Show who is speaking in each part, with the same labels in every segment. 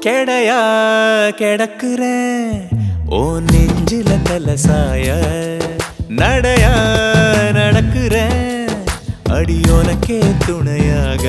Speaker 1: கெடையா கிடக்குற ஓ நெஞ்சில தலசாய நடையா நடக்குற அடியோனக்கே துணையாக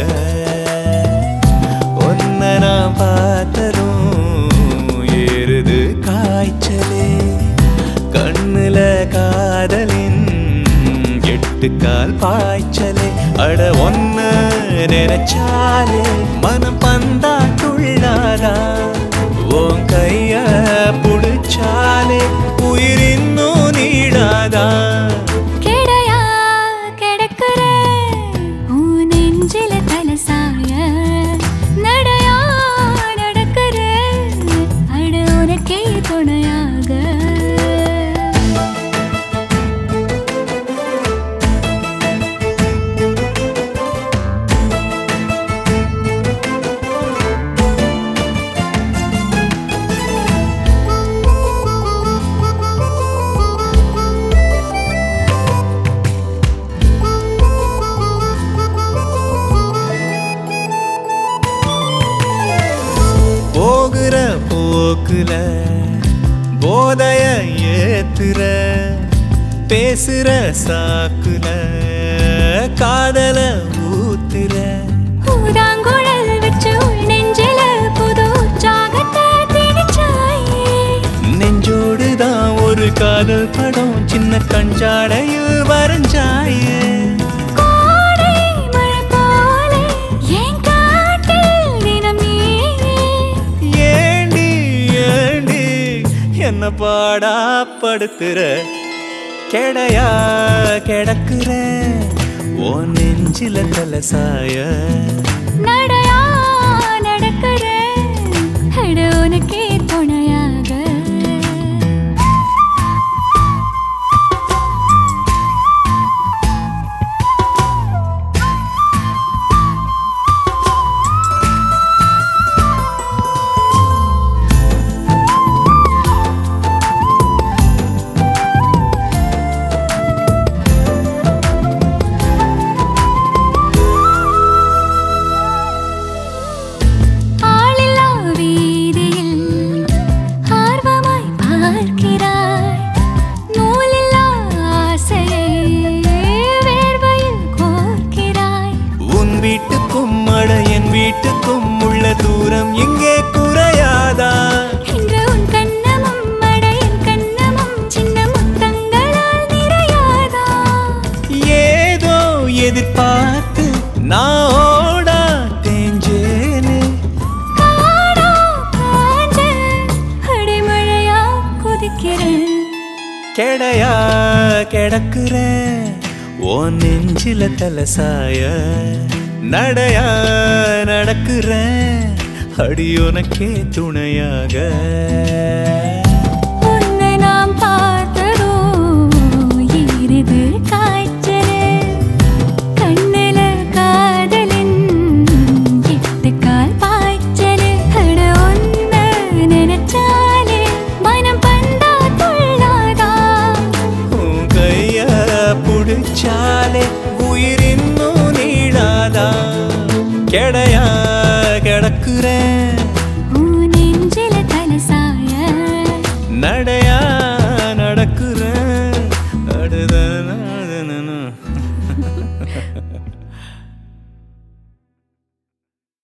Speaker 1: ஒன்ன நான் பார்த்ததும் ஏறுது காய்ச்சலே கண்ணுல காதலின் எட்டுக்கால் பாய்ச்சலே அட ஒன்ன நினைச்சாலே மனம் பந்தா துள்ளாதா உன் கைய புடிச்சாலே உயிர் இன்னும் நீடாதா
Speaker 2: கெடையா கிடக்குற உன் நெஞ்சில தலசாய நடையா நடக்குற அட உனக்கே துணையாக
Speaker 1: போகிற போக்குல போதைய ஏத்துற பேசுற சாக்குல காதல ஊத்துற
Speaker 2: ஊதாங்குழல் வச்சு உள் நெஞ்சில புது உற்சாகத்தை திணிச்சாயே
Speaker 1: நெஞ்சோடுதான் ஒரு காதல் படம் சின்ன கஞ்சாடையில் வரைஞ்சாயே
Speaker 2: கோடை மழை போல என் காட்டில் தினம் நீயே
Speaker 1: ஏண்டி ஏண்டி என்ன பாடா படுத்துற கெடையா கிடக்குற ஓ நெஞ்சில தலசாய
Speaker 2: நடையா நடக்குற அட உனக்கே துணையாக ஆளில்லா வீதியில் ஆர்வமாய் பார்க்கிறாய் நூலில்லா ஆசையை வேர்வையில் கோர்க்கிறாய்
Speaker 1: உன் வீட்டுக்கும் அட என் வீட்டுக்கும் உள்ள தூரம் எங்கே குறையாதா
Speaker 2: இன்று உன் கண்ணமும் அட என் கண்ணமும் சின்ன முத்தங்களால் நிறையாதா
Speaker 1: ஏதோ எதிர்பார்த்து நான் ஓடா தேஞ்சேனே
Speaker 2: காடா காஞ்ச அடைமழையா குதிக்கிறேன்
Speaker 1: கெடையா கிடக்குற ஓ நெஞ்சில தலசாய நடையா நடக்குற அடியோனக்கே துணையாக
Speaker 2: உன்னை நாம் பார்த்ததோ ஏறுது காய்ச்சலே கண்ணுல காதலின் எட்டுக்கால் பாய்ச்சலே அட ஒன்ன நினைச்சாலே மனம் பந்தா துள்ளாதா
Speaker 1: உன் கைய புடிச்சாலே உயிர் இன்னும் நீடாதா கெடையா கிடக்குற
Speaker 2: உன் நெஞ்சில தலசாய
Speaker 1: நடையா நடக்குற அடுத